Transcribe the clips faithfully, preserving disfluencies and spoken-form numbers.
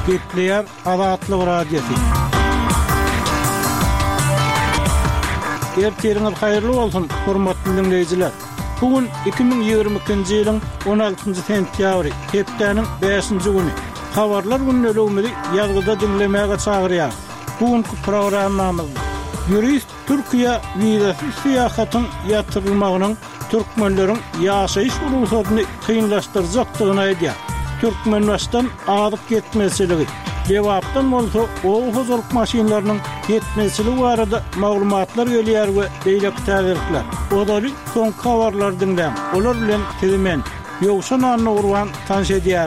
Gepleyer Azatlyk radiosu. Erteriňiz haýyrly bolsun, hormatly dinleýijiler. Bugün iki bin ýygrimi ikinji ýylyň on altynjy sentýabry, hepdeniň beşinji güni. Habarlar günnäligini ýazgyda dinlemäge çagyrýar. Bugünkü programmamyz Ýurist Türkiýe wizasyz syýasatyň ýatyrylmagynyň türkmenleriň ýaşaýyş urusatyny kynlaşdyrjakdygyny aýdýar. Türkmenbaşdan adyp getmeseligi, cevapdan bolsa o hozurluk maşinlarynyň yetmeseligi barada maglumatlar gelýär we beýlek täzirlikler. Odaly soňky habarlar dinlän. Olar bilen tezemen ýogşan anny urwan tanş edýär.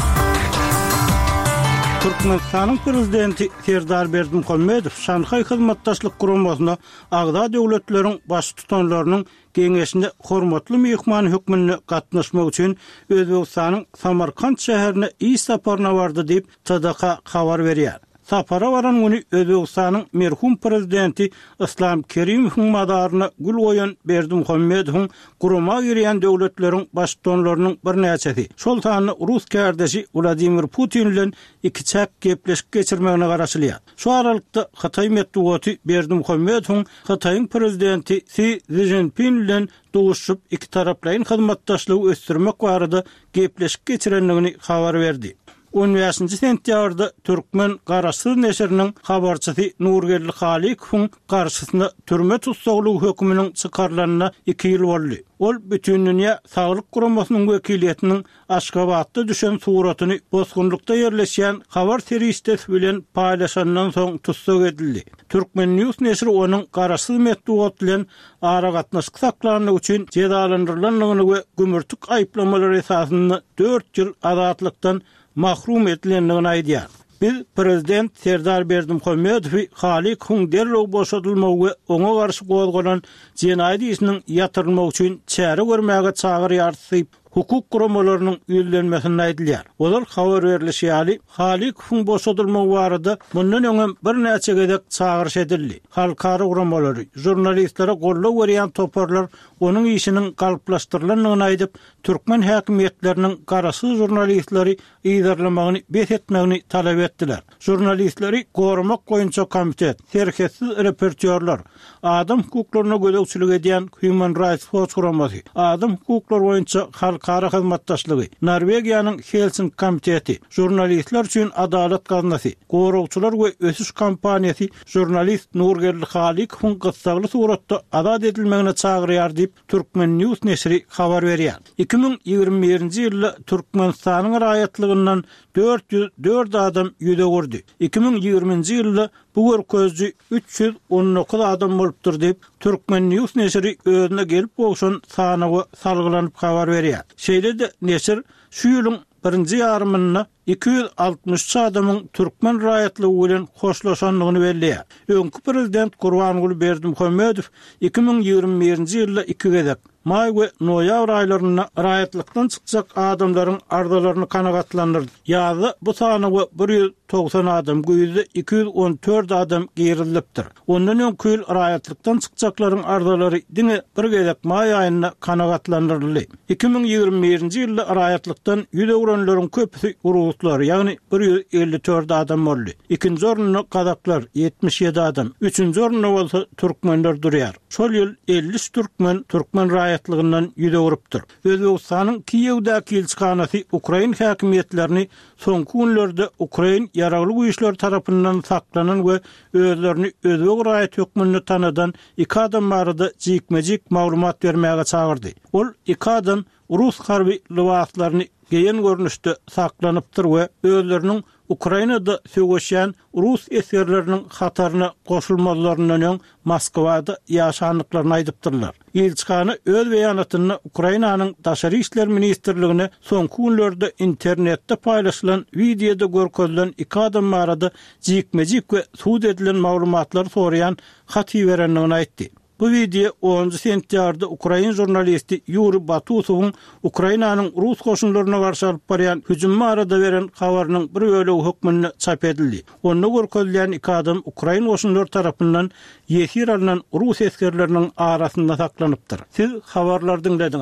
Türkmenistanyň prezidenti Serdar Berdimuhammedow Şanhay hyzmatdaşlyk guramasyna agda döwletleriň baş tutanlarynyň geňeşinde hormatly mehman hökmüne gatnaşmak üçin Özbegistanyň Samarkand şäherine iş saparyna bardy diýip T D K habar berýär. Sapara varan güni Özbegistanyň merhum prezidenti Islam Kerimowyň madaryna gül goýan Berdimuhammedowyň gurama girýän döwletleriň baş tutanlarynyň bir näçesi. Şol tany Rus kärdeşi Vladimir Putin bilen iki çak gepleşik geçirmegine garaşylýar. Şu aralykda Hatay medeniýeti Berdimuhammedowyň Hataýyň prezidenti Xi Jinping bilen doguşup iki taraplaryň hyzmatdaşlygy ösdürmek barada gepleşik geçirenligini habar berdi. on beşinji sentýabrda Türkmen Garaşsyz neşriniň habarçysy Nurgelli Halikovň garşysynda türme tutsaglyk hökmüniň çykarylanyna iki ýyl boldy. Ol bütün dünýä saglyk guramasynyň wekiliýetiniň Aşgabatda düşen suratyny bozgunlukda ýerleşýän habar teristesi bilen paýlaşandan soň tutsag edildi. Türkmen News neşri onuň Garaşsyz medeniýeti bilen ara gatnaşyk saklanyny üçin cezalandyrylanyny we gümürtük aýplamalary esasynda dört ýyl azatlykdan mahrum edilenligini aýdýar. Biz prezident Serdar Berdimuhammedow Halikovň derrew boşadylmagy we oňa garşy gozgolan jenaýat işiniň ýatyrylmagy üçin çäre görmäge çagyrýar diýip hukuk guramalarynyň ýüzlenmesini aýdylýar. Olar habar berilýär. Halikovň boşadylmagy barada mundan öňe bir näçe gezek çagyryş edildi. Halkara guramalary, jurnalistlere gollap berýän toparlar onuň işiniň galyplaşdyrylanyny aýdyp, türkmen häkimetleriniň Garaşsyz jurnalistleri ýygyrlamagyny beýetmegini talap etdiler. Jurnalistleri gorumak goýunça komitet, serketsiz reportyorlar, adam hukuklaryna gödekçilik edýän Human Rights Watch guramasy, adam hukuklary boýunça halkara hyzmatdaşlygy, Norwegiýanyň Helsinki komiteti, jurnalistler üçin adalet gaznasy, gorugçular we ösüş kampaniýasy jurnalist Nurgelli Halikovň gyssagly suratda azat edilmegine çagyrýar diýip Türkmen News neşri habar berýär. iki bin ýygrimi birinji ýylda Türkmenistanyň raýatlygyndan dört ýüz dört adam ýüze gurdy. iki bin ýygrimiňji ýylda bu görkezji üç ýüz on dokuz adam bolupdyr diýip Türkmen News neşri özüne gelip bolşan sanagy salgylanyp habar berýär. Şeýle-de neşir şu ýylyň birinji ýarymyna iki yüz altmış adamyň türkmen raýatlygy bilen hoşlaşanlygyny belliýär. Öňkü prezident Gurbanguly Berdimuhammedow iki bin ýygrimi birinji ýylda iki gezek may we noýabr aýlaryna raýatlykdan çykjak adamlaryň ardalaryny kanagatlandyrdy. Ýazy bu sany bir ýüz togsan adam, güýde iki yüz on dört adam girilipdir. Ondan öňki ýyl raýatlykdan çykjaklaryň ardalary diňe bir gezek may aýyna kanagatlandyryldy. iki bin ýygrimi birinji ýylda raýatlykdan ýüze guranlaryň köpüsi uruslar, ýagny bir yüz elli dört adam boldy. İkinji orunda Kazaklar yetmiş yedi adam, üçüncü orunda bolsa türkmenler durýar. Şol ýyl elli türkmen türkmen raýatlygyndan ýüze gurupdyr. Özbegistanyň Kiýewdäki elçihanasy Ukraina häkimetlerini soňky günlerde Ukraina ýaragly güýçler tarapyndan saklanan we özlerini özbeg raýat hökmüne tanadan iki adam barada jikmejik maglumat bermäge çagyrdy. Ol iki adam Rus harby libaslaryny geýen görnüşde saklanypdyr we özleriniň Ukrainada söwgeşýän Rus esirleriniň hataryna goşulmalaryndan öň Moskwada ýaşanlyklaryny aýdypdyrlar. Elçihana öz beýanatyny Ukrainanyň daşary işler ministrligine soňky günlerde internetde paýlaşylan videoda görkezlen iki adam barada jikmejik we suud edilen maglumatlar soraýan hat berenligini aýtdy. Bu video onuncu sentýarda Ukraina jurnalisti Yuri Batusowyň Ukrainanyň Rus goşunlaryna garşy alyp barýan hüjüm arada beren habarynyň bir bölegi hökmüne çap edildi. Onu görkezlen iki adam Ukraina goşunlary tarapyndan ýesir alynan Rus eskerleriniň arasynda saklanypdyr. Siz habarlardan